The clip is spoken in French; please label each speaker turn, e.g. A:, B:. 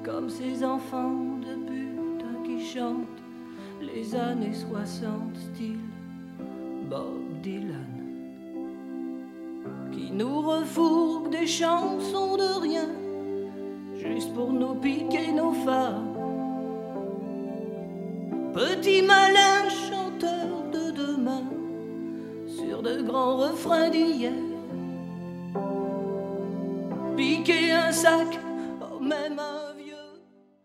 A: comme ces enfants de putain qui chantent les années 60 style Bob Dylan, qui nous refourguent des chansons de rien juste pour nous piquer nos phares. Petits malins chanteurs de demain sur de grands refrains d'hier. Piquer un sac, oh même un